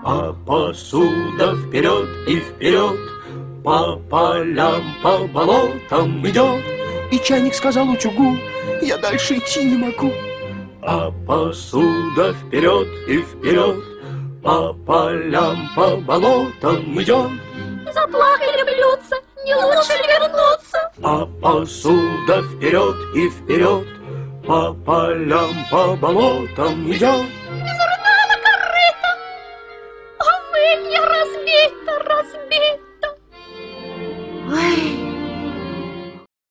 А посуда вперед и вперед по полям, по болотам идет. И чайник сказал утюгу: я дальше идти не могу. А посуда вперед и вперед по полям, по болотам идет. Заплакали блюдца, не лучше ли вернуться? А посуда вперед и вперед по полям, по болотам идет.